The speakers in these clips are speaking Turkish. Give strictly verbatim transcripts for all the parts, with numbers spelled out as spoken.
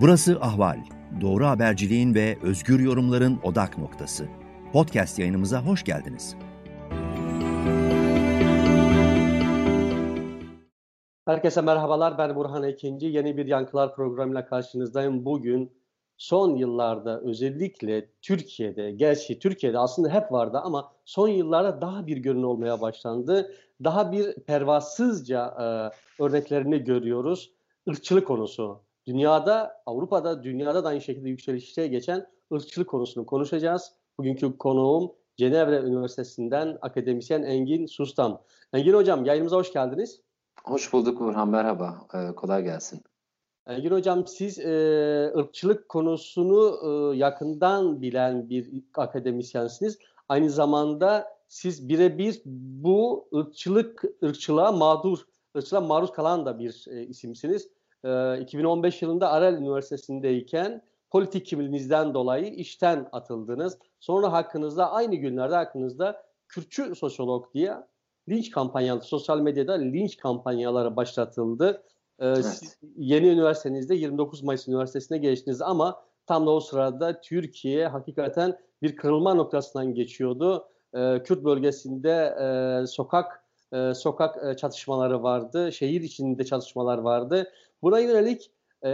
Burası Ahval. Doğru haberciliğin ve özgür yorumların odak noktası. Podcast yayınımıza hoş geldiniz. Herkese merhabalar, ben Burhan Ekinci. Yeni bir Yankılar programıyla karşınızdayım. Bugün son yıllarda özellikle Türkiye'de, gerçi Türkiye'de aslında hep vardı ama son yıllarda daha bir görünür olmaya başlandı. Daha bir pervasızca e, örneklerini görüyoruz. Irkçılık konusu. Dünyada, Avrupa'da, dünyada da aynı şekilde yükselişte geçen ırkçılık konusunu konuşacağız. Bugünkü konuğum Cenevre Üniversitesi'nden akademisyen Engin Sustam. Engin Hocam, yayınımıza hoş geldiniz. Hoş bulduk Burhan, merhaba. Ee, kolay gelsin. Engin Hocam, siz e, ırkçılık konusunu e, yakından bilen bir akademisyensiniz. Aynı zamanda siz birebir bu ırkçılık, ırkçılığa mağdur, ırkçılığa maruz kalan da bir e, isimsiniz. E, iki bin on beş yılında Arel Üniversitesi'ndeyken politik kimliğinizden dolayı işten atıldınız. Sonra hakkınızda aynı günlerde hakkınızda Kürtçü sosyolog diye linç kampanyaları, sosyal medyada linç kampanyaları başlatıldı. Ee, Evet. Siz yeni üniversitenizde yirmi dokuz Mayıs Üniversitesi'ne geçtiniz ama tam da o sırada Türkiye hakikaten bir kırılma noktasından geçiyordu. Ee, Kürt bölgesinde e, sokak e, sokak e, çatışmaları vardı, şehir içinde çatışmalar vardı. Buna yönelik e,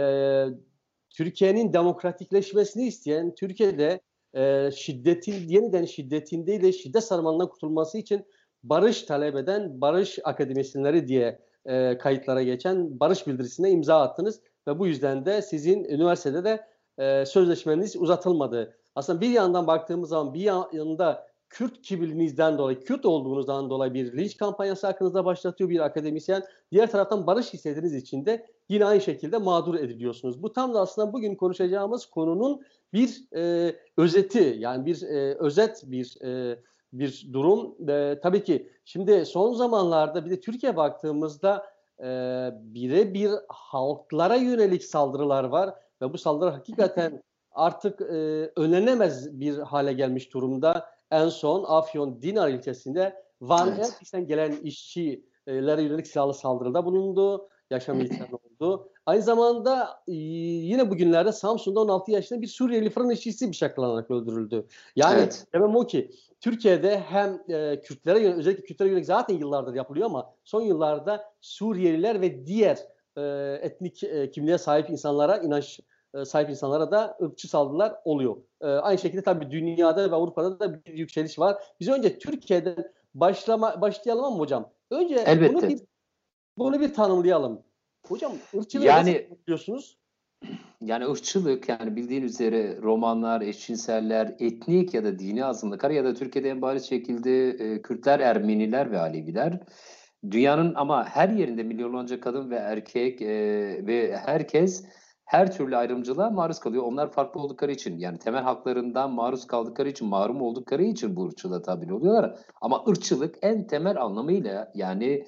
Türkiye'nin demokratikleşmesini isteyen, Türkiye'de e, şiddetin yeniden şiddetin değil de şiddet sarmalından kurtulması için barış talep eden barış akademisyenleri diye e, kayıtlara geçen barış bildirisine imza attınız ve bu yüzden de sizin üniversitede de e, sözleşmeniz uzatılmadı. Aslında bir yandan baktığımız zaman bir yanında Kürt kimliğinizden dolayı, Kürt olduğunuzdan dolayı bir linç kampanyası hakkınızda başlatıyor bir akademisyen. Diğer taraftan barış istediğiniz için de yine aynı şekilde mağdur ediliyorsunuz. Bu tam da aslında bugün konuşacağımız konunun bir e, özeti, yani bir e, özet bir e, bir durum. E, tabii ki şimdi son zamanlarda bir de Türkiye baktığımızda e, birebir halklara yönelik saldırılar var ve bu saldırılar hakikaten artık e, önlenemez bir hale gelmiş durumda. En son Afyon Dinar ilçesinde Van Evet. Erkek'ten gelen işçilere yönelik silahlı saldırıda bulundu. Yaşam ihtilali oldu. Aynı zamanda e, yine bugünlerde Samsun'da on altı yaşında bir Suriyeli fırın işçisi bıçaklanarak öldürüldü. Yani Evet. demem o ki Türkiye'de hem e, Kürtlere yönelik, özellikle Kürtlere yönelik zaten yıllardır yapılıyor ama son yıllarda Suriyeliler ve diğer e, etnik e, kimliğe sahip insanlara, inanç e, sahip insanlara da ırkçı saldırılar oluyor. E, aynı şekilde tabii dünyada ve Avrupa'da da bir yükseliş var. Biz önce Türkiye'den başlama başlayalım ama hocam. Önce Elbette. bunu bir bunu bir tanımlayalım. Hocam ırkçılığı Yani nasıl tanımlıyorsunuz? yani ırkçılık, yani bildiğin üzere romanlar, eşcinseller, etnik ya da dini azınlıklar ya da Türkiye'de en bariz şekilde e, Kürtler, Ermeniler ve Aleviler dünyanın ama her yerinde milyonlarca kadın ve erkek e, ve herkes her türlü ayrımcılığa maruz kalıyor. Onlar farklı oldukları için, yani temel haklarından maruz kaldıkları için, mahrum oldukları için bu ırkçılığa tabi oluyorlar. Ama ırkçılık en temel anlamıyla, yani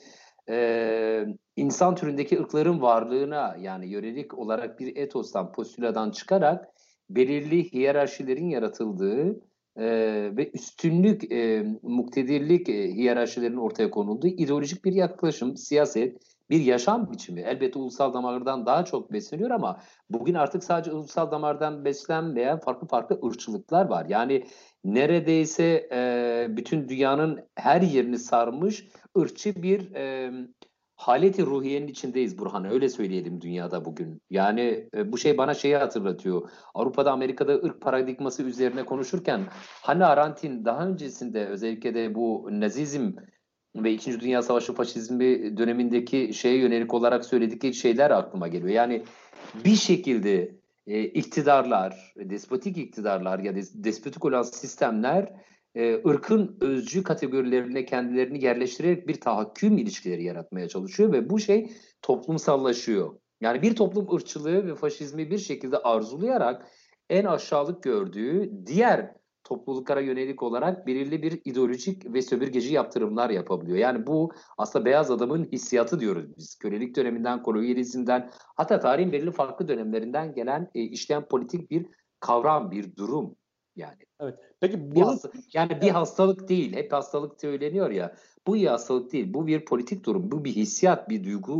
e, insan türündeki ırkların varlığına, yani yönelik olarak bir etostan, postüladan çıkarak belirli hiyerarşilerin yaratıldığı e, ve üstünlük, e, muktedirlik e, hiyerarşilerinin ortaya konulduğu ideolojik bir yaklaşım, siyaset, bir yaşam biçimi. Elbette ulusal damardan daha çok besleniyor ama bugün artık sadece ulusal damardan beslenmeyen farklı farklı ırkçılıklar var. Yani neredeyse e, bütün dünyanın her yerini sarmış ırkçı bir e, haleti ruhiyenin içindeyiz Burhan. Öyle söyleyelim dünyada bugün. Yani e, bu şey bana şeyi hatırlatıyor. Avrupa'da, Amerika'da ırk paradigması üzerine konuşurken Hannah Arendt'in daha öncesinde özellikle de bu Nazizm ve İkinci Dünya Savaşı faşizmi dönemindeki şeye yönelik olarak söyledikleri şeyler aklıma geliyor. Yani bir şekilde e, iktidarlar, despotik iktidarlar ya da despotik olan sistemler e, ırkın özcü kategorilerine kendilerini yerleştirerek bir tahakküm ilişkileri yaratmaya çalışıyor ve bu şey toplumsallaşıyor. Yani bir toplum ırkçılığı ve faşizmi bir şekilde arzulayarak en aşağılık gördüğü diğer topluluklara yönelik olarak belirli bir ideolojik ve sömürgeci yaptırımlar yapabiliyor. Yani bu aslında beyaz adamın hissiyatı diyoruz biz. Kölelik döneminden, kolonyalizmden, hatta tarihin belirli farklı dönemlerinden gelen e, işleyen politik bir kavram, bir durum yani. Evet. Peki Bir bunu hasta, yani bir hastalık değil. Hep hastalık söyleniyor ya. Bu bir hastalık değil. Bu bir politik durum. Bu bir hissiyat, bir duygu,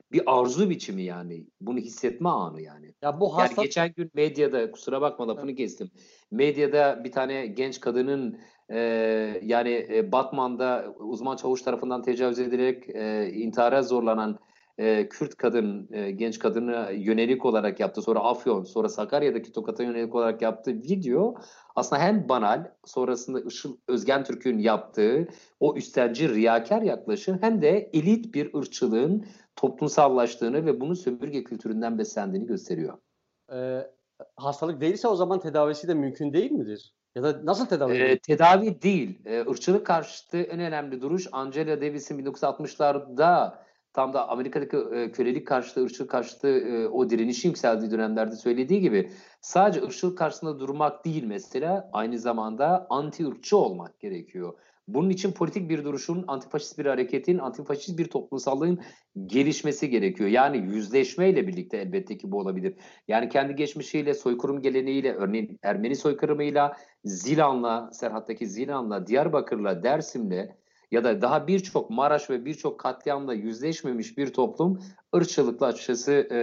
bir arzu biçimi yani. Bunu hissetme anı yani. Ya bu Yani hastalık geçen gün medyada, kusura bakma lafını kestim. Medyada bir tane genç kadının e, yani e, Batman'da uzman çavuş tarafından tecavüz edilerek e, intihara zorlanan e, Kürt kadın, e, genç kadına yönelik olarak yaptı. Sonra Afyon, sonra Sakarya'daki Tokat'a yönelik olarak yaptığı video aslında hem banal, sonrasında Işıl Özgentürk'ün yaptığı o üstenci riyakar yaklaşım hem de elit bir ırkçılığın toplumsallaştığını ve bunun sömürge kültüründen beslendiğini gösteriyor. e, hastalık değilse o zaman tedavisi de mümkün değil midir? Ya da nasıl tedavi edilir? E, tedavi değil. E, ırkçılık karşıtı en önemli duruş Angela Davis'in bin dokuz yüz altmışlarda tam da Amerika'daki e, kölelik karşıtı, ırkçılık karşıtı e, o direnişi yükseldiği dönemlerde söylediği gibi sadece ırkçılık karşısında durmak değil mesela aynı zamanda anti-ırkçı olmak gerekiyor. Bunun için politik bir duruşun, antifaşist bir hareketin, antifaşist bir toplumsallığın gelişmesi gerekiyor. Yani yüzleşmeyle birlikte elbette ki bu olabilir. Yani kendi geçmişiyle, soykırım geleneğiyle, örneğin Ermeni soykırımıyla, Zilan'la, Serhat'taki Zilan'la, Diyarbakır'la, Dersim'le ya da daha birçok Maraş ve birçok katliamla yüzleşmemiş bir toplum ırkçılıkla açıkçası e,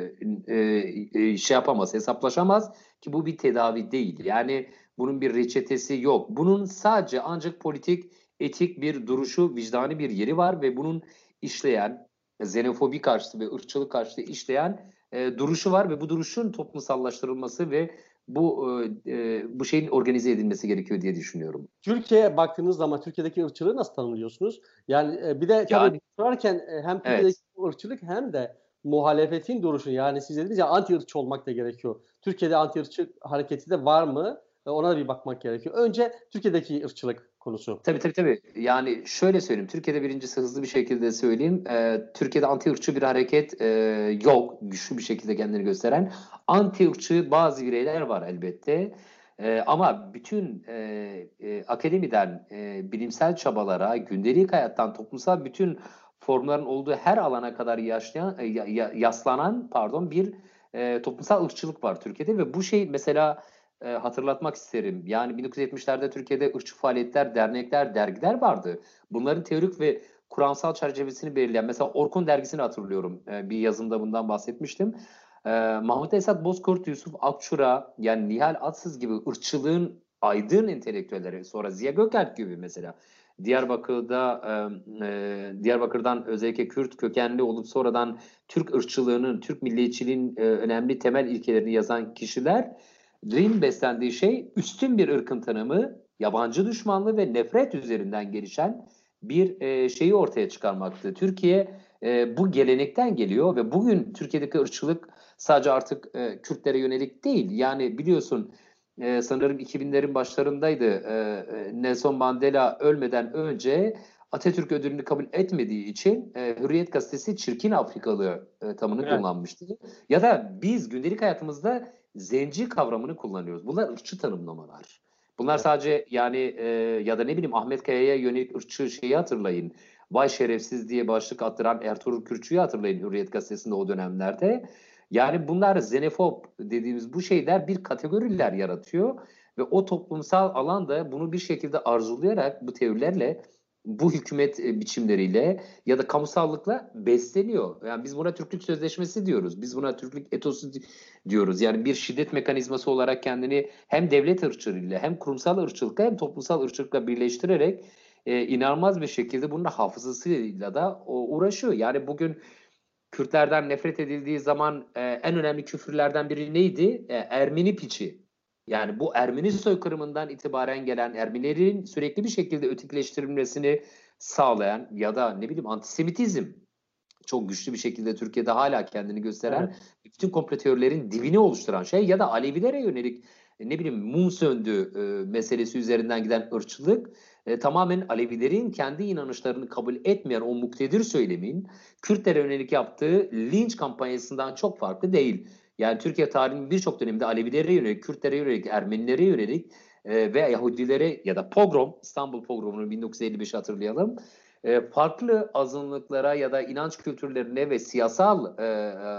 e, e, şey yapamaz, hesaplaşamaz ki bu bir tedavi değil. Yani bunun bir reçetesi yok. Bunun sadece ancak politik, etik bir duruşu, vicdani bir yeri var ve bunun işleyen, xenofobi karşıtı ve ırkçılık karşıtı işleyen e, duruşu var ve bu duruşun toplumsallaştırılması ve bu e, bu şeyin organize edilmesi gerekiyor diye düşünüyorum. Türkiye'ye baktığınız zaman Türkiye'deki ırkçılığı nasıl tanımlıyorsunuz? Yani e, bir de tabii Yani sorarken e, hem Türkiye'deki evet. ırkçılık hem de muhalefetin duruşu, yani siz dediniz ya anti ırkçı olmak da gerekiyor. Türkiye'de anti ırkçı hareketi de var mı? E, Ona da bir bakmak gerekiyor. Önce Türkiye'deki ırkçılık konusu. Tabii tabii tabii. Yani şöyle söyleyeyim. Türkiye'de birincisi hızlı bir şekilde söyleyeyim. Ee, Türkiye'de anti-ırkçı bir hareket e, yok. Güçlü bir şekilde kendini gösteren. Anti-ırkçı bazı bireyler var elbette. Ee, ama bütün e, e, akademiden e, bilimsel çabalara, gündelik hayattan toplumsal bütün formların olduğu her alana kadar yaşlayan, e, ya- ya- yaslanan pardon bir e, toplumsal ırkçılık var Türkiye'de ve bu şey mesela e, hatırlatmak isterim. Yani bin dokuz yüz yetmişlerde Türkiye'de ırkçı faaliyetler, dernekler, dergiler vardı. Bunların teorik ve kuramsal çerçevesini belirleyen, mesela Orkun dergisini hatırlıyorum. E, bir yazımda bundan bahsetmiştim. E, Mahmut Esat Bozkurt, Yusuf Akçura, yani Nihal Atsız gibi ırkçılığın aydın entelektüelleri, sonra Ziya Gökalp gibi mesela. Diyarbakır'da e, e, Diyarbakır'dan özellikle Kürt kökenli olup sonradan Türk ırkçılığının, Türk milliyetçiliğin e, önemli temel ilkelerini yazan kişiler Rin beslendiği şey üstün bir ırkın tanımı, yabancı düşmanlığı ve nefret üzerinden gelişen bir e, şeyi ortaya çıkarmaktı. Türkiye e, bu gelenekten geliyor ve bugün Türkiye'deki ırkçılık sadece artık e, Kürtlere yönelik değil. Yani biliyorsun e, sanırım iki binlerin başlarındaydı. E, Nelson Mandela ölmeden önce Atatürk ödülünü kabul etmediği için e, Hürriyet Gazetesi çirkin Afrikalı e, tamını Evet. kullanmıştı. Ya da biz gündelik hayatımızda zenci kavramını kullanıyoruz. Bunlar ırkçı tanımlamalar. Bunlar Evet. sadece yani e, ya da ne bileyim Ahmet Kaya'ya yönelik ırkçı şeyi hatırlayın. Vay şerefsiz diye başlık attıran Ertuğrul Kürkçü'yü hatırlayın Hürriyet Gazetesi'nde o dönemlerde. Yani bunlar xenofob dediğimiz bu şeyler bir kategoriler yaratıyor ve o toplumsal alanda bunu bir şekilde arzulayarak bu teorilerle bu hükümet biçimleriyle ya da kamusallıkla besleniyor. Yani biz buna Türklük Sözleşmesi diyoruz. Biz buna Türklük etosu diyoruz. Yani bir şiddet mekanizması olarak kendini hem devlet ırkçılığıyla hem kurumsal ırkçılıkla hem toplumsal ırkçılıkla birleştirerek e, inanılmaz bir şekilde bunun hafızasıyla da o, uğraşıyor. Yani bugün Kürtlerden nefret edildiği zaman e, en önemli küfürlerden biri neydi? E, Ermeni piçi. Yani bu Ermeni soykırımından itibaren gelen Ermenilerin sürekli bir şekilde ötekileştirilmesini sağlayan ya da ne bileyim antisemitizm çok güçlü bir şekilde Türkiye'de hala kendini gösteren Evet. bütün komplo teorilerin dibini oluşturan şey ya da Alevilere yönelik ne bileyim mum söndü e, meselesi üzerinden giden ırkçılık e, tamamen Alevilerin kendi inanışlarını kabul etmeyen o muktedir söylemin Kürtlere yönelik yaptığı linç kampanyasından çok farklı değil. Yani Türkiye tarihinin birçok döneminde Alevilere yönelik, Kürtlere yönelik, Ermenilere yönelik e, ve Yahudilere ya da pogrom, İstanbul pogromunu bin dokuz yüz elli beşi hatırlayalım. E, farklı azınlıklara ya da inanç kültürlerine ve siyasal e,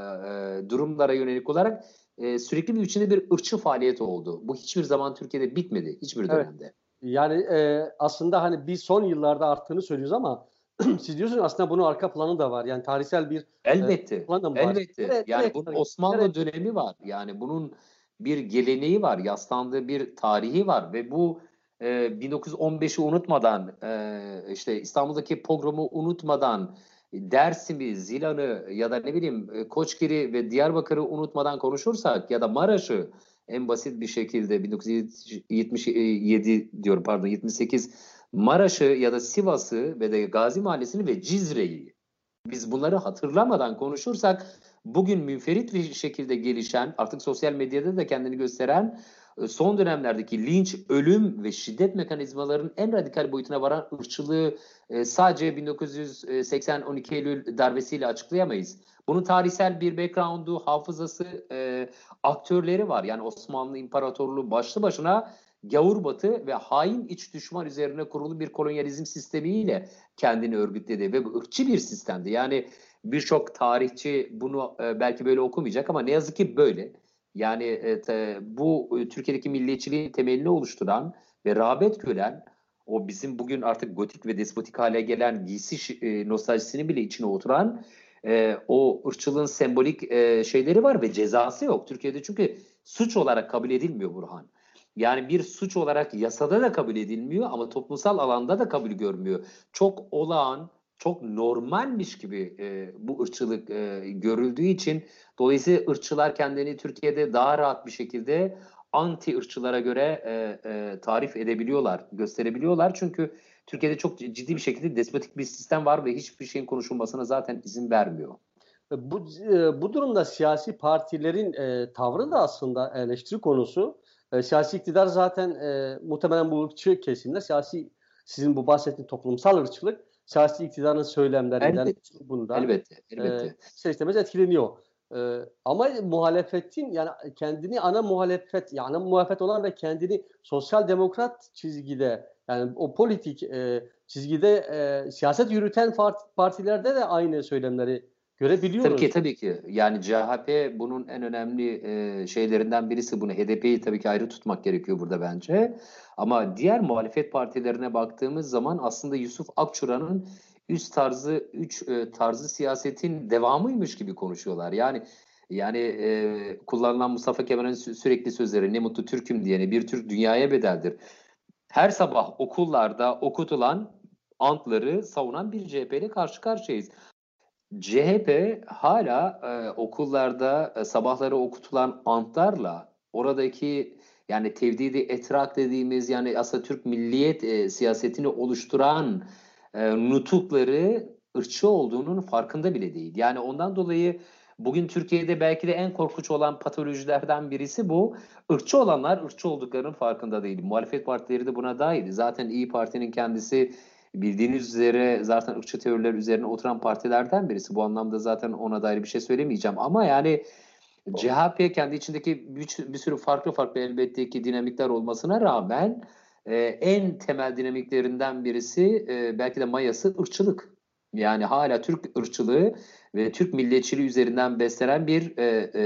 e, durumlara yönelik olarak e, sürekli bir biçimde bir ırkçı faaliyet oldu. Bu hiçbir zaman Türkiye'de bitmedi, hiçbir Evet. dönemde. Yani e, aslında hani biz son yıllarda arttığını söylüyoruz ama siz diyorsunuz aslında bunun arka planı da var. Yani tarihsel bir Elbette, e, plan da var. elbette. Nereye, Yani nereye bunun kadar, nereye Osmanlı kadar? dönemi var. Yani bunun bir geleneği var, yaslandığı bir tarihi var ve bu e, bin dokuz yüz on beşi unutmadan, e, işte İstanbul'daki pogromu unutmadan, Dersim'i, Zilan'ı ya da ne bileyim e, Koçgir'i ve Diyarbakır'ı unutmadan konuşursak ya da Maraş'ı en basit bir şekilde bin dokuz yüz yetmiş yedi diyorum pardon yetmiş sekiz Maraş'ı ya da Sivas'ı ve de Gazi Mahallesi'ni ve Cizre'yi biz bunları hatırlamadan konuşursak bugün münferit bir şekilde gelişen artık sosyal medyada da kendini gösteren son dönemlerdeki linç, ölüm ve şiddet mekanizmalarının en radikal boyutuna varan ırkçılığı sadece bin dokuz yüz seksen on iki Eylül darbesiyle açıklayamayız. Bunun tarihsel bir background'u, hafızası, e, aktörleri var. Yani Osmanlı İmparatorluğu başlı başına gavur batı ve hain iç düşman üzerine kurulu bir kolonyalizm sistemiyle kendini örgütledi ve bu ırkçı bir sistemdi. Yani birçok tarihçi bunu e, belki böyle okumayacak ama ne yazık ki böyle. Yani e, te, bu e, Türkiye'deki milliyetçiliğin temelini oluşturan ve rağbet gören o bizim bugün artık gotik ve despotik hale gelen giysi e, nostaljisini bile içine oturan e, o ırkçılığın sembolik e, şeyleri var ve cezası yok. Türkiye'de çünkü suç olarak kabul edilmiyor Burhan. Yani bir suç olarak yasada da kabul edilmiyor ama toplumsal alanda da kabul görmüyor. Çok olağan, çok normalmiş gibi e, bu ırkçılık e, görüldüğü için dolayısıyla ırkçılar kendini Türkiye'de daha rahat bir şekilde anti ırkçılara göre e, e, tarif edebiliyorlar, gösterebiliyorlar. Çünkü Türkiye'de çok ciddi bir şekilde despotik bir sistem var ve hiçbir şeyin konuşulmasına zaten izin vermiyor. Bu, e, bu durumda siyasi partilerin e, tavrı da aslında eleştiri konusu. E, siyasi iktidar zaten e, muhtemelen bu ırkçı kesimler, siyasi sizin bu bahsettiğiniz toplumsal ırkçılık, siyasi iktidarın söylemlerinden, Elbette, bundan elbette, e, elbette. ister istemez etkileniyor. E, ama muhalefetin yani kendini ana muhalefet, yani muhalefet olan ve kendini sosyal demokrat çizgide yani o politik e, çizgide e, siyaset yürüten partilerde de aynı söylemleri Tabii ki görebiliyoruz. tabii ki. Yani C H P bunun en önemli e, şeylerinden birisi. Bunu H D P'yi tabii ki ayrı tutmak gerekiyor burada bence. Ama diğer muhalefet partilerine baktığımız zaman aslında Yusuf Akçura'nın üst tarzı, üç e, tarzı siyasetin devamıymış gibi konuşuyorlar. Yani yani e, kullanılan Mustafa Kemal'in sü- sürekli sözleri ne mutlu Türk'üm diyene bir Türk dünyaya bedeldir. Her sabah okullarda okutulan antları savunan bir C H P ile karşı karşıyayız. C H P hala e, okullarda e, sabahları okutulan antlarla oradaki yani tevdidi etrak dediğimiz yani aslında Türk milliyet e, siyasetini oluşturan e, nutukları ırkçı olduğunun farkında bile değil. Yani ondan dolayı bugün Türkiye'de belki de en korkunç olan patolojilerden birisi bu. Irkçı olanlar ırkçı olduklarının farkında değil. Muhalefet partileri de buna dahil. Zaten İyi Parti'nin kendisi bildiğiniz üzere zaten ırkçı teoriler üzerine oturan partilerden birisi. Bu anlamda zaten ona dair bir şey söylemeyeceğim. Ama yani C H P kendi içindeki bir, bir sürü farklı farklı elbette ki dinamikler olmasına rağmen e, en temel dinamiklerinden birisi e, belki de mayası ırkçılık. Yani hala Türk ırkçılığı ve Türk milliyetçiliği üzerinden beslenen bir e, e,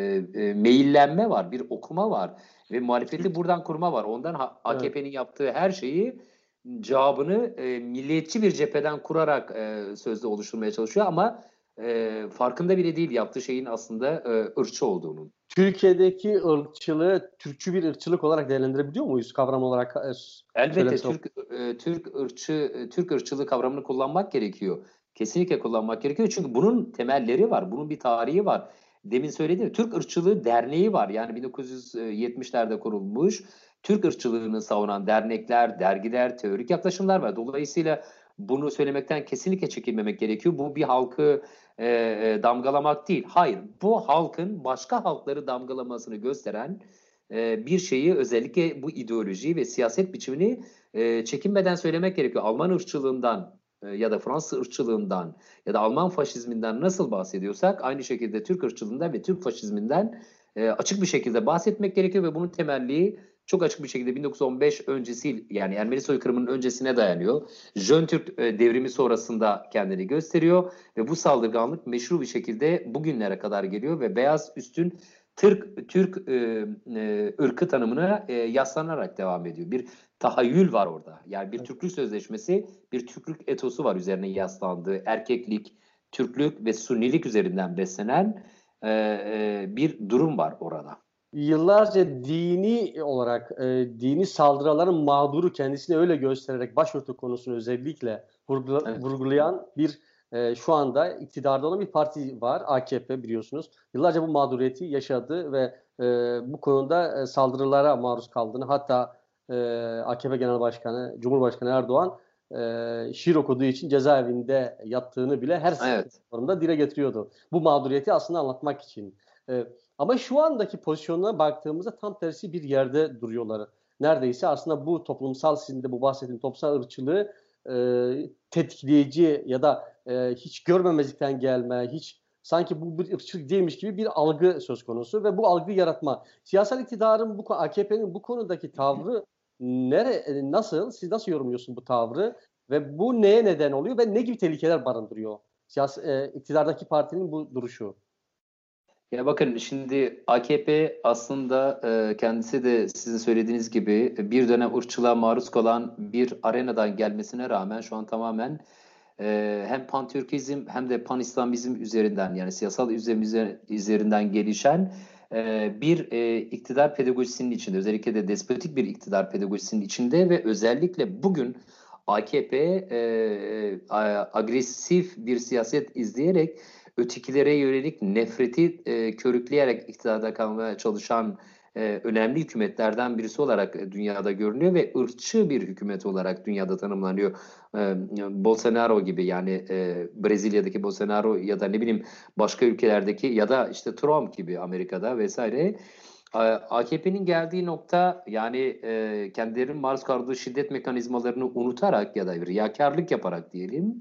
e, meyillenme var, bir okuma var. Ve muhalefeti buradan kurma var. Ondan A K P'nin yaptığı her şeyi cevabını e, milliyetçi bir cepheden kurarak e, sözde oluşturmaya çalışıyor ama e, farkında bile değil yaptığı şeyin aslında e, ırkçı olduğunun. Türkiye'deki ırkçılığı Türkçü bir ırkçılık olarak değerlendirebiliyor muyuz kavram olarak? E, Elbette söylemsel. Türk e, Türk ırkçı e, Türk ırkçılığı kavramını kullanmak gerekiyor. Kesinlikle kullanmak gerekiyor. Çünkü bunun temelleri var. Bunun bir tarihi var. Demin söylediğim Türk Irkçılığı Derneği var. Yani bin dokuz yüz yetmişlerde kurulmuş. Türk ırkçılığını savunan dernekler, dergiler, teorik yaklaşımlar var. Dolayısıyla bunu söylemekten kesinlikle çekinmemek gerekiyor. Bu bir halkı e, e, damgalamak değil. Hayır, bu halkın başka halkları damgalamasını gösteren e, bir şeyi özellikle bu ideolojiyi ve siyaset biçimini e, çekinmeden söylemek gerekiyor. Alman ırkçılığından e, ya da Fransız ırkçılığından ya da Alman faşizminden nasıl bahsediyorsak aynı şekilde Türk ırkçılığından ve Türk faşizminden e, açık bir şekilde bahsetmek gerekiyor ve bunun temelliği çok açık bir şekilde bin dokuz yüz on beş öncesi yani Ermeni soykırımının öncesine dayanıyor. Jön Türk e, devrimi sonrasında kendini gösteriyor ve bu saldırganlık meşru bir şekilde bugünlere kadar geliyor ve beyaz üstün Türk Türk e, e, ırkı tanımına e, yaslanarak devam ediyor. Bir tahayyül var orada. Yani bir Türklük sözleşmesi, bir Türklük etosu var üzerine yaslandığı. Erkeklik, Türklük ve Sunnilik üzerinden beslenen e, e, bir durum var orada. Yıllarca dini olarak e, dini saldırıların mağduru kendisini öyle göstererek başörtü konusunu özellikle vurgula, Evet. vurgulayan bir e, şu anda iktidarda olan bir parti var. A K P biliyorsunuz. Yıllarca bu mağduriyeti yaşadı ve e, bu konuda e, saldırılara maruz kaldığını, hatta e, A K P Genel Başkanı, Cumhurbaşkanı Erdoğan e, şiir okuduğu için cezaevinde yattığını bile her Evet. seferinde dile getiriyordu. Bu mağduriyeti aslında anlatmak için. E, Ama şu andaki pozisyonuna baktığımızda tam tersi bir yerde duruyorlar. Neredeyse aslında bu toplumsal, sizin de bu bahsettiğiniz toplumsal ırkçılığı e, tetikleyici ya da e, hiç görmemezlikten gelme, hiç sanki bu bir ırkçılık değilmiş gibi bir algı söz konusu ve bu algıyı yaratma. Siyasal iktidarın, bu A K P'nin bu konudaki tavrı nere, nasıl? Siz nasıl yorumluyorsunuz bu tavrı? Ve bu neye neden oluyor ve ne gibi tehlikeler barındırıyor? Siyasi, e, iktidardaki partinin bu duruşu. Ya bakın şimdi A K P aslında e, kendisi de sizin söylediğiniz gibi bir dönem ırkçılığa maruz kalan bir arenadan gelmesine rağmen şu an tamamen e, hem Pan-Türkizm hem de Pan-İslamizm üzerinden, yani siyasal üzerimize- üzerinden gelişen e, bir e, iktidar pedagojisinin içinde, özellikle de despotik bir iktidar pedagojisinin içinde ve özellikle bugün A K P e, a- agresif bir siyaset izleyerek ötekilere yönelik nefreti e, körükleyerek iktidarda kalmaya çalışan e, önemli hükümetlerden birisi olarak e, dünyada görünüyor ve ırkçı bir hükümet olarak dünyada tanımlanıyor. E, Bolsonaro gibi, yani e, Brezilya'daki Bolsonaro ya da ne bileyim başka ülkelerdeki ya da işte Trump gibi Amerika'da vesaire. A K P'nin geldiği nokta, yani e, kendilerinin maruz kaldığı şiddet mekanizmalarını unutarak ya da riyakarlık yaparak diyelim,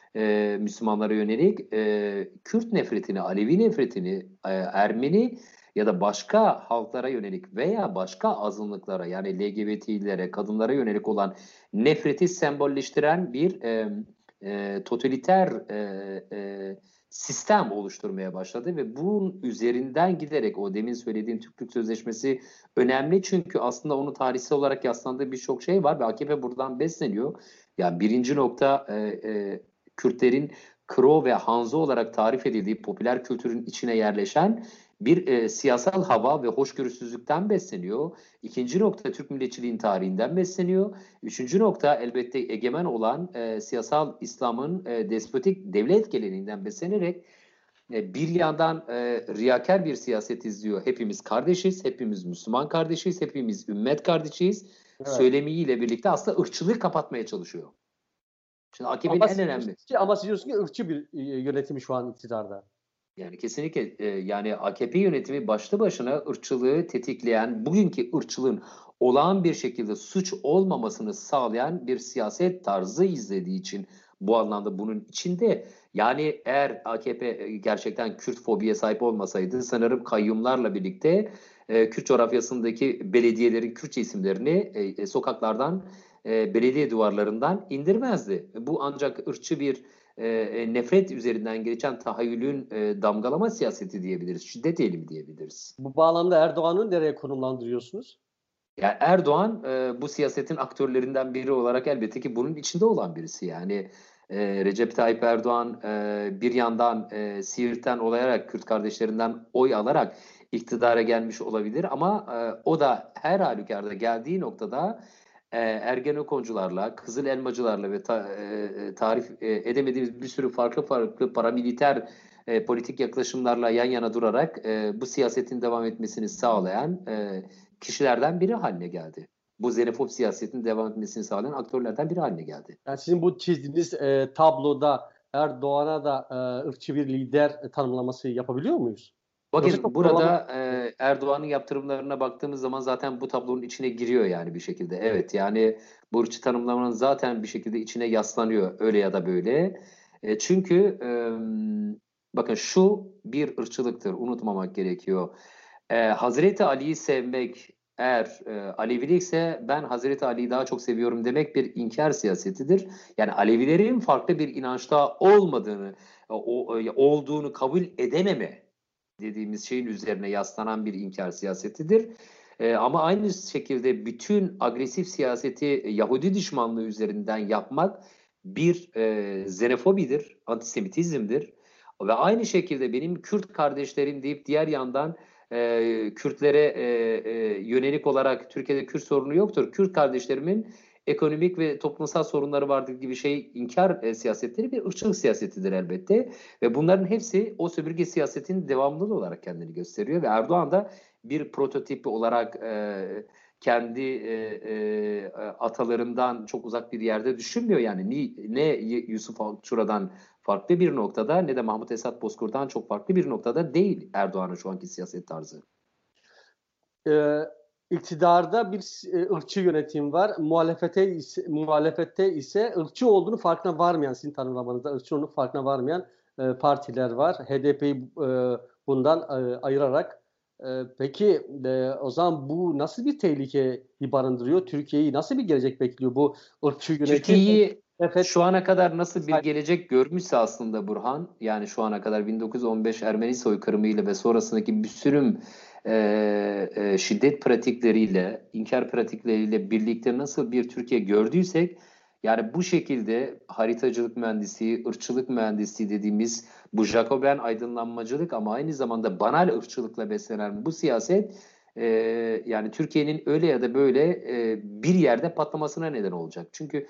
e, Müslümanlara yönelik e, Kürt nefretini, Alevi nefretini, e, Ermeni ya da başka halklara yönelik veya başka azınlıklara, yani L G B T'lilere, kadınlara yönelik olan nefreti sembolleştiren bir e, e, totaliter e, e, sistem oluşturmaya başladı ve bunun üzerinden giderek o demin söylediğim Türklük Sözleşmesi önemli, çünkü aslında onu tarihsel olarak yaslandığı birçok şey var ve A K P buradan besleniyor. Yani birinci nokta, e, e, Kürtlerin Kro ve Hanzo olarak tarif edildiği popüler kültürün içine yerleşen bir e, siyasal hava ve hoşgörüsüzlükten besleniyor. İkinci nokta, Türk milliyetçiliğin tarihinden besleniyor. Üçüncü nokta, elbette egemen olan e, siyasal İslam'ın e, despotik devlet geleneğinden beslenerek e, bir yandan e, riyakar bir siyaset izliyor. Hepimiz kardeşiz, hepimiz Müslüman kardeşiz, hepimiz ümmet kardeşiz. Evet. Söylemiyle birlikte aslında ırkçılığı kapatmaya çalışıyor. Şimdi A K P'nin Ama en siz önemli... diyorsunuz ki, ama siz diyorsunuz ki ırkçı bir e, yönetimi şu an iktidarda. Yani kesinlikle e, yani A K P yönetimi başlı başına ırkçılığı tetikleyen, bugünkü ırkçılığın olağan bir şekilde suç olmamasını sağlayan bir siyaset tarzı izlediği için bu anlamda bunun içinde, yani eğer A K P gerçekten Kürt fobiye sahip olmasaydı sanırım kayyumlarla birlikte e, Kürt coğrafyasındaki belediyelerin Kürtçe isimlerini e, e, sokaklardan, e, belediye duvarlarından indirmezdi. Bu ancak ırkçı bir e, nefret üzerinden geçen tahayyülün e, damgalama siyaseti diyebiliriz. Şiddet eğilimi diyebiliriz. Bu bağlamda Erdoğan'ı nereye konumlandırıyorsunuz? Yani Erdoğan e, bu siyasetin aktörlerinden biri olarak elbette ki bunun içinde olan birisi. Yani e, Recep Tayyip Erdoğan e, bir yandan e, Siirt'ten olayarak Kürt kardeşlerinden oy alarak iktidara gelmiş olabilir ama e, o da her halükarda geldiği noktada e, Ergenekoncularla, Kızıl Elmacılarla ve ta, e, tarif e, edemediğimiz bir sürü farklı farklı paramiliter e, politik yaklaşımlarla yan yana durarak e, bu siyasetin devam etmesini sağlayan e, kişilerden biri haline geldi. Bu xenofob siyasetin devam etmesini sağlayan aktörlerden biri haline geldi. Yani sizin bu çizdiğiniz e, tabloda Erdoğan'a da e, ırkçı bir lider e, tanımlaması yapabiliyor muyuz? Yoksa Bakın çok zorlama. burada e, Erdoğan'ın yaptırımlarına baktığımız zaman zaten bu tablonun içine giriyor yani bir şekilde. Evet, yani bu ırkçı tanımlamanın zaten bir şekilde içine yaslanıyor öyle ya da böyle. E, çünkü e, bakın şu bir ırkçılıktır, unutmamak gerekiyor. E, Hazreti Ali'yi sevmek eğer e, Alevilikse, ben Hazreti Ali'yi daha çok seviyorum demek bir inkar siyasetidir. Yani Alevilerin farklı bir inançta olmadığını, o, o, olduğunu kabul edememe dediğimiz şeyin üzerine yaslanan bir inkar siyasetidir. E, ama aynı şekilde bütün agresif siyaseti Yahudi düşmanlığı üzerinden yapmak bir e, xenofobidir, antisemitizmdir. Ve aynı şekilde benim Kürt kardeşlerim deyip diğer yandan e, Kürtlere e, e, yönelik olarak Türkiye'de Kürt sorunu yoktur. Kürt kardeşlerimin ekonomik ve toplumsal sorunları vardır gibi şey inkar e, siyasetleri bir ırkçılık siyasetidir elbette. Ve bunların hepsi o sömürge siyasetinin devamlılığı olarak kendini gösteriyor. Ve Erdoğan da bir prototipi olarak e, kendi e, e, atalarından çok uzak bir yerde düşünmüyor. Yani ne, ne Yusuf Akçura'dan farklı bir noktada ne de Mahmut Esat Bozkurt'tan çok farklı bir noktada değil Erdoğan'ın şu anki siyaset tarzı. Ee, iktidarda bir e, ırkçı yönetim var. Muhalefete ise, muhalefette ise ırkçı olduğunu farkına varmayan, sizin tanımlamanızda ırkçı olduğunu farkına varmayan e, partiler var. H D P'yi e, bundan e, ayırarak. E, peki e, o zaman bu nasıl bir tehlikeyi barındırıyor? Türkiye'yi nasıl bir gelecek bekliyor bu ırkçı yönetim? Türkiye'yi Evet. şu ana kadar nasıl bir gelecek görmüşse aslında Burhan, yani şu ana kadar bin dokuz yüz on beş Ermeni soykırımı ile ve sonrasındaki bir sürüm e, e, şiddet pratikleriyle, inkar pratikleriyle birlikte nasıl bir Türkiye gördüysek, yani bu şekilde haritacılık mühendisliği, ırkçılık mühendisliği dediğimiz bu Jacoben aydınlanmacılık ama aynı zamanda banal ırkçılıkla beslenen bu siyaset e, yani Türkiye'nin öyle ya da böyle e, bir yerde patlamasına neden olacak. Çünkü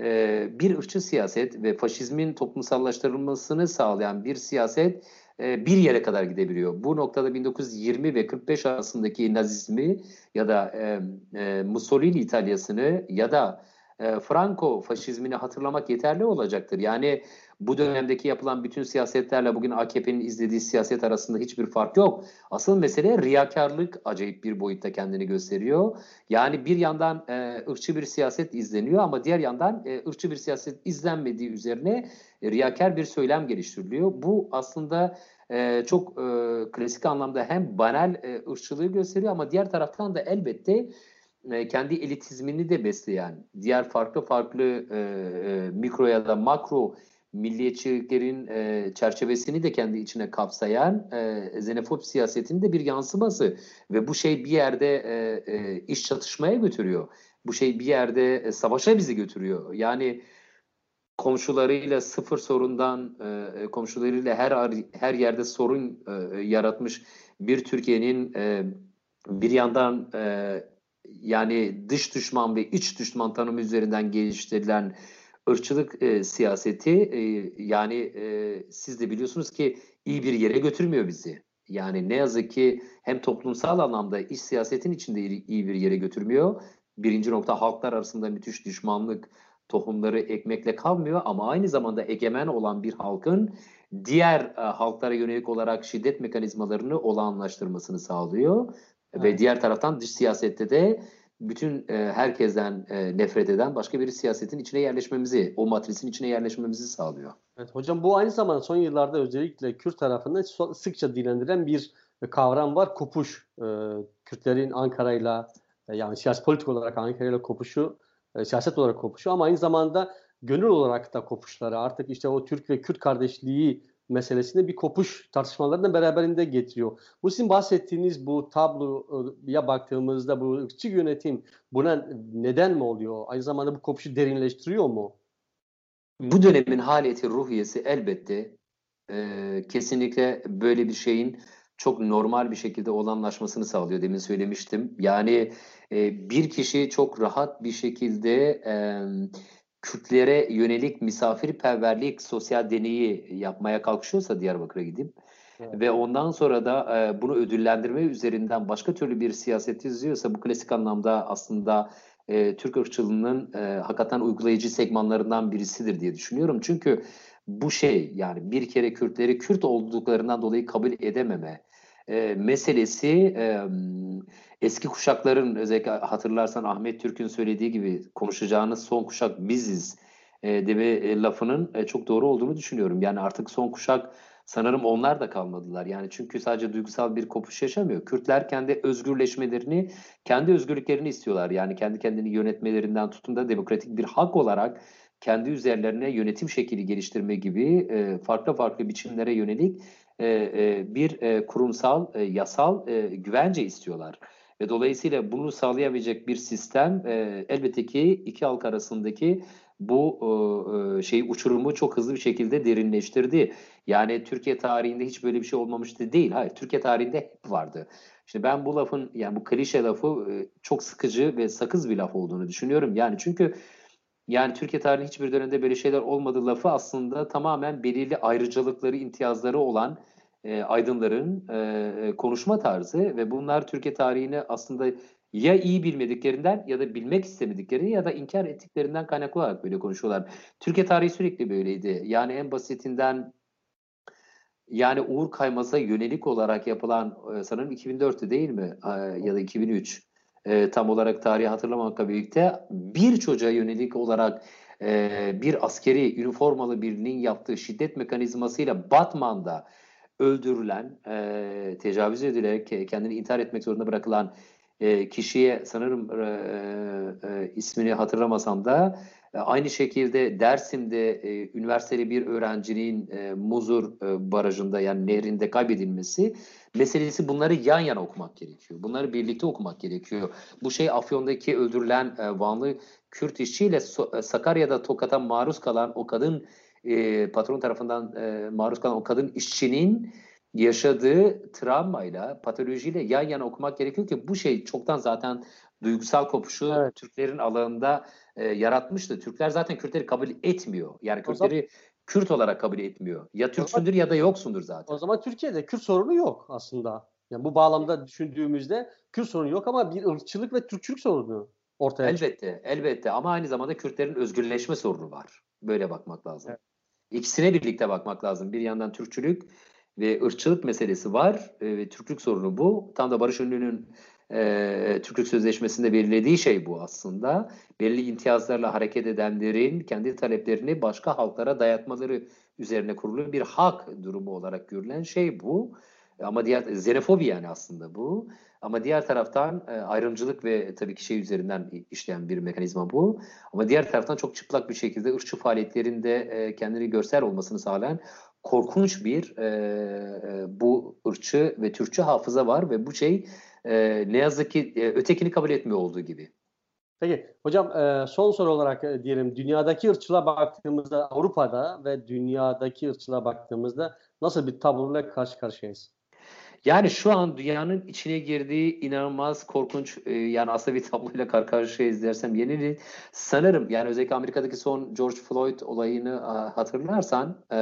e, bir ırkçı siyaset ve faşizmin toplumsallaştırılmasını sağlayan bir siyaset e, bir yere kadar gidebiliyor. Bu noktada bin dokuz yüz yirmi ve kırk beş arasındaki Nazizmi ya da e, e, Mussolini İtalyasını ya da e, Franco faşizmini hatırlamak yeterli olacaktır. Yani bu dönemdeki yapılan bütün siyasetlerle bugün A K P'nin izlediği siyaset arasında hiçbir fark yok. Asıl mesele riyakarlık acayip bir boyutta kendini gösteriyor. Yani bir yandan e, ırkçı bir siyaset izleniyor ama diğer yandan e, ırkçı bir siyaset izlenmediği üzerine e, riyakar bir söylem geliştiriliyor. Bu aslında e, çok e, klasik anlamda hem banal e, ırkçılığı gösteriyor ama diğer taraftan da elbette e, kendi elitizmini de besleyen, diğer farklı farklı e, e, mikro ya da makro milliyetçiliklerin e, çerçevesini de kendi içine kapsayan e, xenofob siyasetinin de bir yansıması ve bu şey bir yerde e, e, iş çatışmaya götürüyor. Bu şey bir yerde e, savaşa bizi götürüyor. Yani komşularıyla sıfır sorundan, e, komşularıyla her her yerde sorun e, yaratmış bir Türkiye'nin e, bir yandan e, yani dış düşman ve iç düşman tanımı üzerinden geliştirilen ırkçılık e, siyaseti e, yani e, siz de biliyorsunuz ki iyi bir yere götürmüyor bizi. Yani ne yazık ki hem toplumsal anlamda iç siyasetin içinde iyi bir yere götürmüyor. Birinci nokta halklar arasında müthiş düşmanlık tohumları ekmekle kalmıyor ama aynı zamanda egemen olan bir halkın diğer e, halklara yönelik olarak şiddet mekanizmalarını olağanlaştırmasını sağlıyor. Evet. Ve diğer taraftan dış siyasette de bütün e, herkesten e, nefret eden başka bir siyasetin içine yerleşmemizi, o matrisin içine yerleşmemizi sağlıyor. Evet hocam, bu aynı zamanda son yıllarda özellikle Kürt tarafından sıkça dillendiren bir kavram var. Kopuş. Ee, Kürtlerin Ankara'yla yani siyasi politik olarak Ankara'yla kopuşu, e, siyaset olarak kopuşu ama aynı zamanda gönül olarak da kopuşları, artık işte o Türk ve Kürt kardeşliği meselesinde bir kopuş tartışmalarını beraberinde getiriyor. Bu sizin bahsettiğiniz bu tabloya baktığımızda bu ırkçı yönetim buna neden mi oluyor? Aynı zamanda bu kopuşu derinleştiriyor mu? Bu dönemin haliyeti ruhiyesi elbette e, kesinlikle böyle bir şeyin çok normal bir şekilde olanlaşmasını sağlıyor. Demin söylemiştim. Yani e, bir kişi çok rahat bir şekilde e, Kürtlere yönelik misafirperverlik sosyal deneyi yapmaya kalkışıyorsa Diyarbakır'a gidip Evet. ve ondan sonra da e, bunu ödüllendirme üzerinden başka türlü bir siyaset izliyorsa bu klasik anlamda aslında e, Türk ırkçılığının e, hakikaten uygulayıcı segmanlarından birisidir diye düşünüyorum. Çünkü bu şey yani bir kere Kürtleri Kürt olduklarından dolayı kabul edememe e, meselesi e, eski kuşakların özellikle hatırlarsan Ahmet Türk'ün söylediği gibi konuşacağınız son kuşak biziz e, deme e, lafının e, çok doğru olduğunu düşünüyorum. Yani artık son kuşak sanırım onlar da kalmadılar. Yani çünkü sadece duygusal bir kopuş yaşamıyor. Kürtler kendi özgürleşmelerini, kendi özgürlüklerini istiyorlar. Yani kendi kendini yönetmelerinden tutun da demokratik bir hak olarak kendi üzerlerine yönetim şekli geliştirme gibi e, farklı farklı biçimlere yönelik e, e, bir e, kurumsal, e, yasal e, güvence istiyorlar. Ve dolayısıyla bunu sağlayabilecek bir sistem e, elbette ki iki halk arasındaki bu e, şeyi uçurumu çok hızlı bir şekilde derinleştirdi. Yani Türkiye tarihinde hiç böyle bir şey olmamıştı değil. Hayır, Türkiye tarihinde hep vardı. İşte ben bu lafın, yani bu klişe lafı e, çok sıkıcı ve sakız bir laf olduğunu düşünüyorum. Yani çünkü yani Türkiye tarihinin hiçbir dönemde böyle şeyler olmadığı lafı aslında tamamen belirli ayrıcalıkları, imtiyazları olan e, aydınların e, konuşma tarzı ve bunlar Türkiye tarihini aslında ya iyi bilmediklerinden ya da bilmek istemedikleri ya da inkar ettiklerinden kaynaklı olarak böyle konuşuyorlar. Türkiye tarihi sürekli böyleydi. Yani en basitinden, yani Uğur Kaymaz'a yönelik olarak yapılan e, sanırım iki bin dörtte değil mi? E, ya da iki bin üç. E, tam olarak tarihi hatırlamakla birlikte bir çocuğa yönelik olarak e, bir askeri üniformalı birinin yaptığı şiddet mekanizmasıyla Batman'da öldürülen, e, tecavüz edilerek kendini intihar etmek zorunda bırakılan e, kişiye sanırım e, e, ismini hatırlamasam da e, aynı şekilde Dersim'de e, üniversiteli bir öğrencinin e, Muzur e, barajında, yani nehrinde kaybedilmesi meselesi, bunları yan yana okumak gerekiyor. Bunları birlikte okumak gerekiyor. Bu şey Afyon'daki öldürülen e, Vanlı Kürt işçiyle so e, Sakarya'da Tokat'a maruz kalan o kadın, e, patron tarafından e, maruz kalan o kadın işçinin yaşadığı travmayla, patolojiyle yan yana okumak gerekiyor ki bu şey çoktan zaten duygusal kopuşu Evet. Türklerin alanında e, yaratmıştı. Türkler zaten Kürtleri kabul etmiyor. Yani O zaman, Kürtleri Kürt olarak kabul etmiyor. Ya o zaman, Türksündür ya da yoksundur o zaten. zaman Türkiye'de Kürt sorunu yok aslında. Yani bu bağlamda düşündüğümüzde Kürt sorunu yok ama bir ırkçılık ve Türkçülük sorunu ortaya çıkıyor. Elbette, elbette, ama aynı zamanda Kürtlerin özgürleşme sorunu var. Böyle bakmak lazım. Evet. İkisine birlikte bakmak lazım. Bir yandan Türkçülük ve ırkçılık meselesi var e, ve Türklük sorunu bu. Tam da Barış Ünlü'nün e, Türklük Sözleşmesi'nde belirlediği şey bu aslında. Belirli imtiyazlarla hareket edenlerin kendi taleplerini başka halklara dayatmaları üzerine kurulu bir hak durumu olarak görülen şey bu. Ama diğer xenofobi, yani aslında bu. Ama diğer taraftan e, ayrımcılık ve tabii ki şey üzerinden işleyen bir mekanizma bu. Ama diğer taraftan çok çıplak bir şekilde ırkçı faaliyetlerinde e, kendini göster olmasını sağlayan korkunç bir e, e, bu ırkçı ve Türkçü hafıza var ve bu şey e, ne yazık ki e, ötekini kabul etmiyor olduğu gibi. Peki hocam, e, son soru olarak e, diyelim, dünyadaki ırkçılığa baktığımızda, Avrupa'da ve dünyadaki ırkçılığa baktığımızda nasıl bir tabloyla karşı karşıyayız? Yani şu an dünyanın içine girdiği inanılmaz korkunç, e, yani aslında bir tabloyla karşı karşıyayız dersem yenilir. Sanırım yani özellikle Amerika'daki son George Floyd olayını e, hatırlarsan e,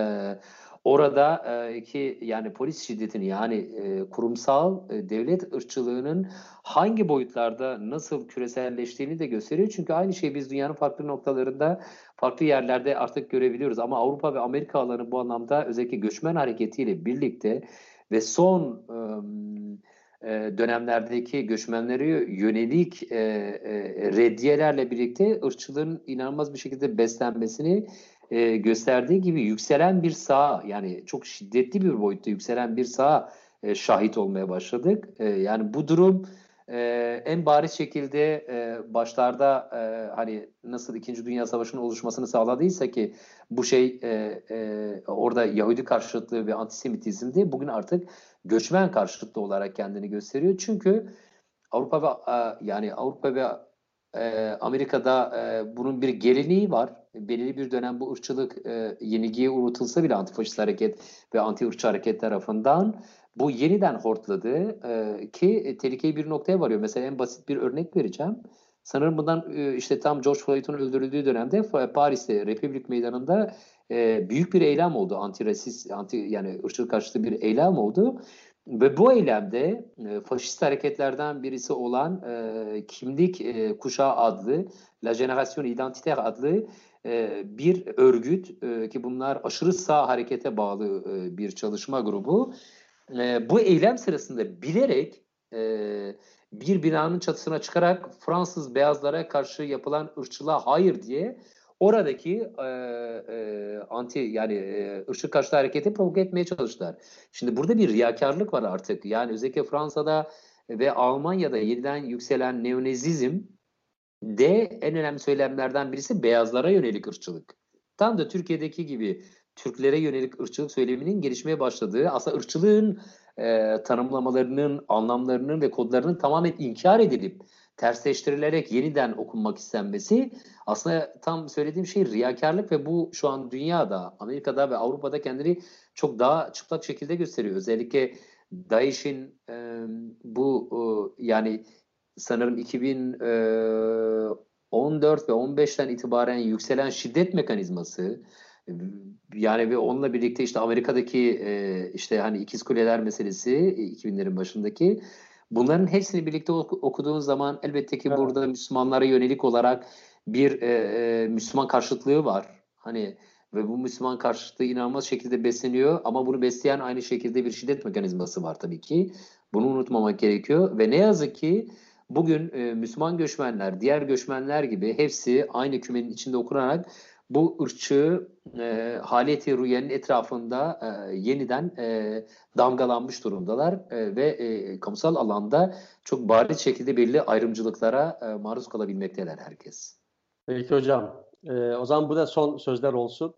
orada e, ki yani polis şiddetini, yani e, kurumsal e, devlet ırkçılığının hangi boyutlarda nasıl küreselleştiğini de gösteriyor. Çünkü aynı şeyi biz dünyanın farklı noktalarında, farklı yerlerde artık görebiliyoruz. Ama Avrupa ve Amerika alanı bu anlamda özellikle göçmen hareketiyle birlikte ve son e, dönemlerdeki göçmenlere yönelik e, e, reddiyelerle birlikte ırkçılığın inanılmaz bir şekilde beslenmesini e, gösterdiği gibi yükselen bir sağa, yani çok şiddetli bir boyutta yükselen bir sağa e, şahit olmaya başladık. E, yani bu durum e, en bariz şekilde e, başlarda e, hani nasıl İkinci Dünya Savaşı'nın oluşmasını sağladıysa ki bu şey e, e, orada Yahudi karşıtlığı ve antisemitizmdi. Bugün artık göçmen karşıtlığı olarak kendini gösteriyor. Çünkü Avrupa ve e, yani Avrupa ve e, Amerika'da e, bunun bir geleneği var. Belirli bir dönem bu ırkçılık e, yenilgiye uğratılsa bile antifaşist hareket ve anti-ırkçı hareket tarafından bu yeniden hortladı e, ki tehlikeyi bir noktaya varıyor. Mesela en basit bir örnek vereceğim. Sanırım bundan e, işte tam George Floyd'un öldürüldüğü dönemde Paris'te Republik Meydanı'nda e, büyük bir eylem oldu. Anti-rasist, anti, yani ırkçılık karşıtı bir eylem oldu. Ve bu eylemde e, faşist hareketlerden birisi olan e, Kimlik e, Kuşağı adlı, La Génération Identitaire adlı e, bir örgüt e, ki bunlar aşırı sağ harekete bağlı e, bir çalışma grubu. E, bu eylem sırasında bilerek e, bir binanın çatısına çıkarak Fransız beyazlara karşı yapılan ırkçılığa hayır diye oradaki e, e, anti yani e, ırkçılık karşıtı hareketi provoke etmeye çalıştılar. Şimdi burada bir riyakarlık var artık. Yani özellikle Fransa'da ve Almanya'da yeniden yükselen neonazizm de en önemli söylemlerden birisi beyazlara yönelik ırkçılık. Tam da Türkiye'deki gibi Türklere yönelik ırkçılık söyleminin gelişmeye başladığı, aslında ırkçılığın e, tanımlamalarının, anlamlarının ve kodlarının tamamen inkar edilip tersleştirilerek yeniden okunmak istenmesi, aslında tam söylediğim şey riyakarlık ve bu şu an dünyada, Amerika'da ve Avrupa'da kendini çok daha çıplak şekilde gösteriyor. Özellikle DAEŞ'in e, bu e, yani sanırım iki bin on dört ve on beşten itibaren yükselen şiddet mekanizması, yani ve onunla birlikte işte Amerika'daki e, işte hani İkiz Kuleler meselesi iki binlerin başındaki, bunların hepsini birlikte oku, okuduğun zaman elbette ki Evet. burada Müslümanlara yönelik olarak bir e, e, Müslüman karşıtlığı var. Hani ve bu Müslüman karşıtlığı inanılmaz şekilde besleniyor ama bunu besleyen aynı şekilde bir şiddet mekanizması var tabii ki. Bunu unutmamak gerekiyor ve ne yazık ki bugün e, Müslüman göçmenler, diğer göçmenler gibi hepsi aynı kümenin içinde okunarak bu ırkçı e, haleti rüyenin etrafında e, yeniden e, damgalanmış durumdalar e, ve e, kamusal alanda çok bariz şekilde belli ayrımcılıklara e, maruz kalabilmekteler herkes. Peki hocam. Ee, o zaman bu da son sözler olsun.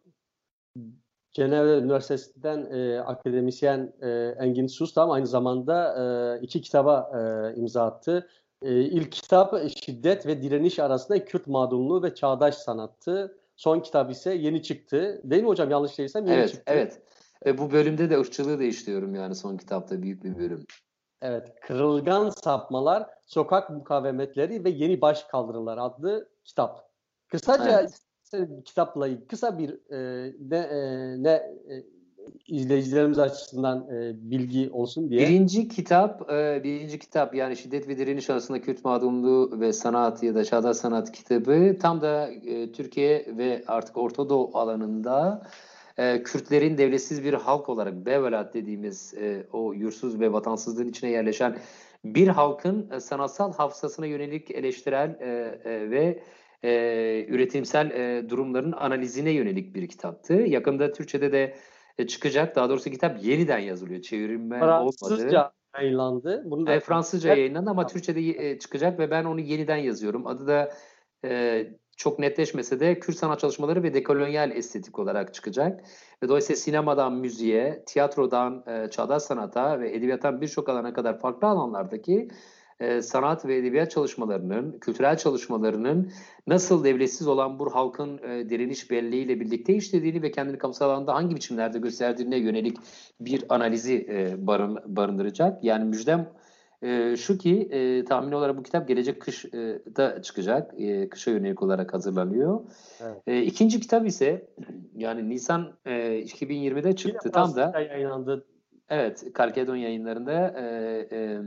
Cenevre Üniversitesi'nden e, akademisyen e, Engin Sustam aynı zamanda e, iki kitaba e, imza attı. E, ilk kitap Şiddet ve Direniş Arasında Kürt Mağdurluğu ve Çağdaş Sanattı. Son kitap ise yeni çıktı. Değil mi hocam? Yanlış değilsem yeni Evet, çıktı. evet. E, bu bölümde de ırkçılığı da işliyorum yani son kitapta büyük bir bölüm. Evet. Kırılgan Sapmalar, Sokak Mukavemetleri ve Yeni Başkaldırılar adlı kitap. Kısaca Evet. kitapla kısa bir e, ne, e, ne e, izleyicilerimiz açısından e, bilgi olsun diye. Birinci kitap, e, birinci kitap yani Şiddet ve Direniş Arasında Kürt Mağdurluğu ve Sanat ya da Çağdaş Sanat kitabı tam da e, Türkiye ve artık Orta Doğu alanında e, Kürtlerin devletsiz bir halk olarak Bevelat dediğimiz e, o yursuz ve vatansızlığın içine yerleşen bir halkın e, sanatsal hafızasına yönelik eleştirel e, e, ve e, üretimsel e, durumların analizine yönelik bir kitaptı. Yakında Türkçe'de de e, çıkacak. Daha doğrusu kitap yeniden yazılıyor. Çevirme olmadı. Fransızca yayınlandı. Bunu E, da Fransızca yayınlandı ama Türkçe'de e, çıkacak ve ben onu yeniden yazıyorum. Adı da e, çok netleşmese de Kürt sanat çalışmaları ve dekolonyal estetik olarak çıkacak. Ve dolayısıyla sinemadan müziğe, tiyatrodan e, çağdaş sanata ve edebiyattan birçok alana kadar farklı alanlardaki e, sanat ve edebiyat çalışmalarının, kültürel çalışmalarının nasıl devletsiz olan bu halkın e, direniş belleğiyle birlikte işlediğini ve kendini kamusal alanda hangi biçimlerde gösterdiğine yönelik bir analizi e, barın, barındıracak. Yani müjdem e, şu ki e, tahmin olarak bu kitap gelecek kışta çıkacak. E, kışa yönelik olarak hazırlanıyor. evet. E, ikinci kitap ise yani Nisan e, iki bin yirmide çıktı. Yine Tam Fransızca da yayınlandı. evet Kalkedon yayınlarında e, e,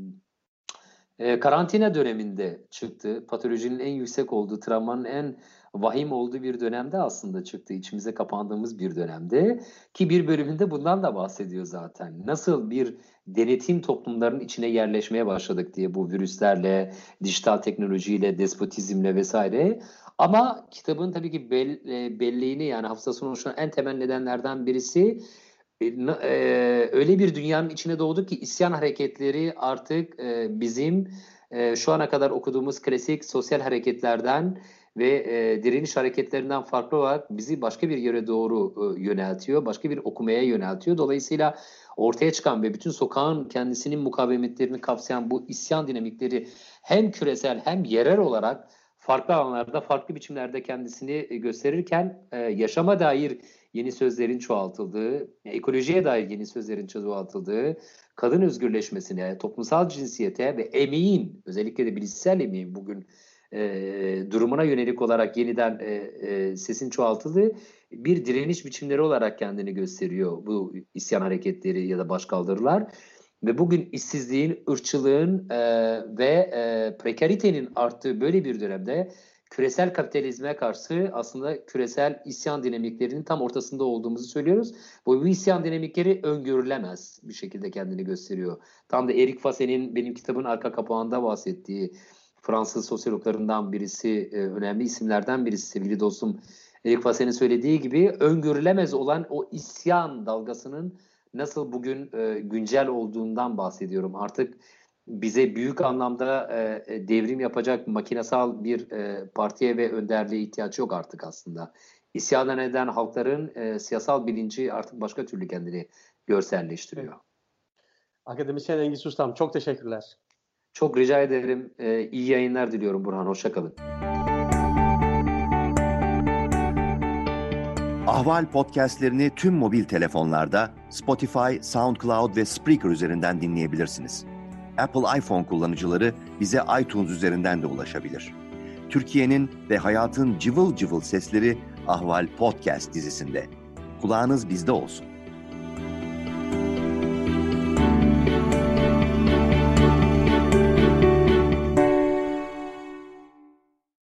e, karantina döneminde çıktı. Patolojinin en yüksek olduğu, travmanın en vahim olduğu bir dönemde aslında çıktı. İçimize kapandığımız bir dönemde ki bir bölümünde bundan da bahsediyor zaten. Nasıl bir denetim toplumlarının içine yerleşmeye başladık diye bu virüslerle, dijital teknolojiyle, despotizmle vesaire. Ama kitabın tabii ki bel, e, belleğini yani hafızasını oluşturan en temel nedenlerden birisi e, öyle bir dünyanın içine doğduk ki isyan hareketleri artık e, bizim e, şu ana kadar okuduğumuz klasik sosyal hareketlerden ve e, direniş hareketlerinden farklı olarak bizi başka bir yere doğru e, yöneltiyor, başka bir okumaya yöneltiyor. Dolayısıyla ortaya çıkan ve bütün sokağın kendisinin mukavemetlerini kapsayan bu isyan dinamikleri hem küresel hem yerel olarak farklı alanlarda, farklı biçimlerde kendisini gösterirken e, yaşama dair yeni sözlerin çoğaltıldığı, ekolojiye dair yeni sözlerin çoğaltıldığı, kadın özgürleşmesine, toplumsal cinsiyete ve emeğin, özellikle de bilişsel emeğin bugün e, durumuna yönelik olarak yeniden e, e, sesin çoğaltıldığı bir direniş biçimleri olarak kendini gösteriyor bu isyan hareketleri ya da başkaldırılar. Ve bugün işsizliğin, ırkçılığın e, ve e, prekaritenin arttığı böyle bir dönemde küresel kapitalizme karşı aslında küresel isyan dinamiklerinin tam ortasında olduğumuzu söylüyoruz. Bu, bu isyan dinamikleri öngörülemez bir şekilde kendini gösteriyor. Tam da Eric Fasse'nin benim kitabın arka kapağında bahsettiği Fransız sosyologlarından birisi, e, önemli isimlerden birisi sevgili dostum Eric Fasse'nin söylediği gibi öngörülemez olan o isyan dalgasının nasıl bugün e, güncel olduğundan bahsediyorum. Artık bize büyük anlamda e, devrim yapacak makinasal bir e, partiye ve önderliğe ihtiyaç yok artık aslında. isyan eden halkların e, siyasal bilinci artık başka türlü kendini görselleştiriyor. Akademisyen Engin Ustam, çok teşekkürler. Çok rica ederim. E, iyi yayınlar diliyorum Burhan. Hoşça kalın. Ahval podcastlerini tüm mobil telefonlarda Spotify, SoundCloud ve Spreaker üzerinden dinleyebilirsiniz. Apple iPhone kullanıcıları bize iTunes üzerinden de ulaşabilir. Türkiye'nin ve hayatın cıvıl cıvıl sesleri Ahval Podcast dizisinde. Kulağınız bizde olsun.